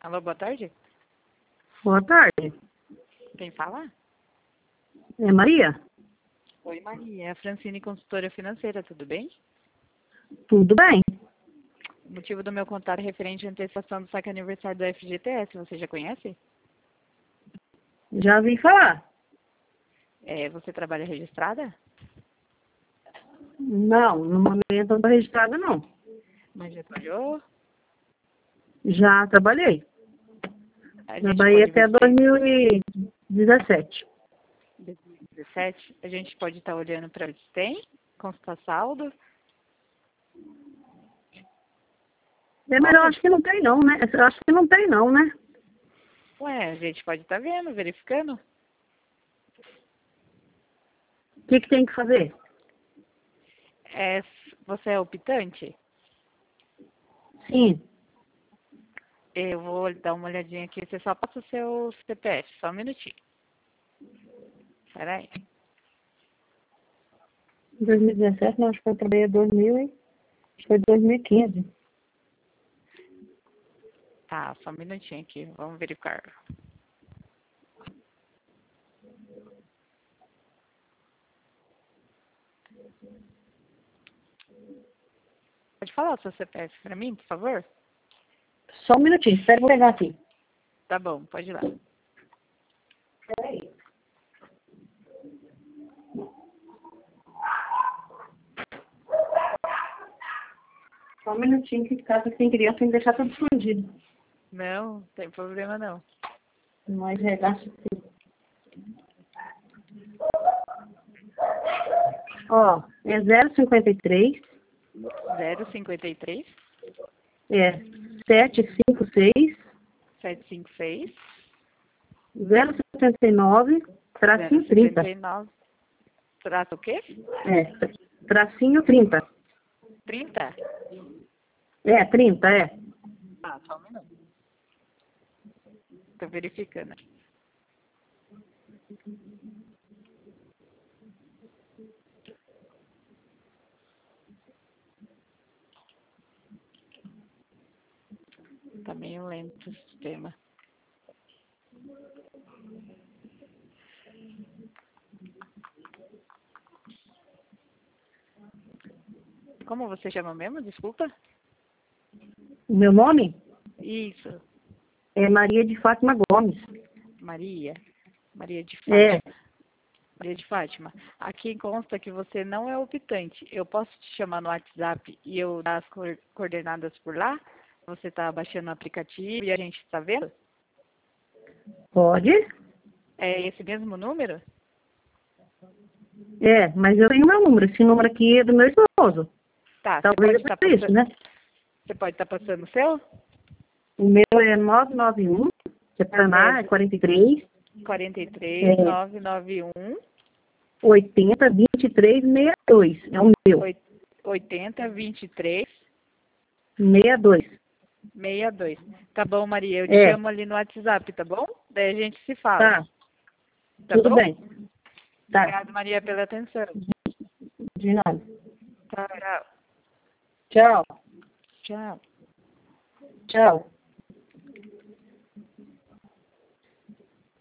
Alô, boa tarde. Boa tarde. Quem fala? É Maria? Oi, Maria. É a Francine, consultora financeira, tudo bem? Tudo bem? O motivo do meu contato é referente à antecipação do saque aniversário do FGTS. Você já conhece? Já ouvi falar. Você trabalha registrada? Não, no momento não estou registrada, não. Mas já trabalhou? Já trabalhei. A gente Trabalhei pode até ver se 2017. 2017. A gente pode estar olhando para o que tem, consultar saldo. Mas eu acho que não tem não, né? Eu acho que não tem não, né? Ué, a gente pode estar vendo, verificando. O que tem que fazer? Você é optante? Sim. Eu vou dar uma olhadinha aqui. Você só passa o seu CPF, só um minutinho. Peraí. Em 2017, não, acho que eu trabalhei 2000 e... Acho que foi 2015. Tá, só um minutinho aqui. Vamos verificar. Pode falar o seu CPF pra mim, por favor? Só um minutinho, espera eu vou pegar aqui. Tá bom, pode ir lá. Peraí. Só um minutinho que casa sem criança tem que deixar tudo escondido. Não, tem problema não. Mas regaço tudo. Ó, é 053, 053 é 756 756 079, tracinho 30. 079. Traço o quê? É, tracinho 30. 30? É, 30, é. Ah, só um minuto. Tô verificando. Tá meio lento o sistema. Como você chama mesmo? Desculpa. O meu nome Isso. é Maria de Fátima Gomes. Maria. Maria de É, Fátima. Maria de Fátima. Aqui consta que você não é optante. Eu posso te chamar no WhatsApp e eu dar as coordenadas por lá? Você está baixando o aplicativo e a gente está vendo? pode? É esse mesmo número? É, mas eu tenho meu número. Esse número aqui é do meu esposo. Tá, Talvez é por isso, né? você pode estar passando o seu? O meu é 991, que é Paraná, é 43, 43 é 991 80 23 62. É o meu. 80 23 62. 62. Tá bom, Maria, eu te É, chamo ali no WhatsApp, tá bom? Daí a gente se fala. tá. Tá Tudo bom? bem. Tá. Obrigada, Maria, pela atenção. De nada. Tchau. Tchau. Tchau. Tchau.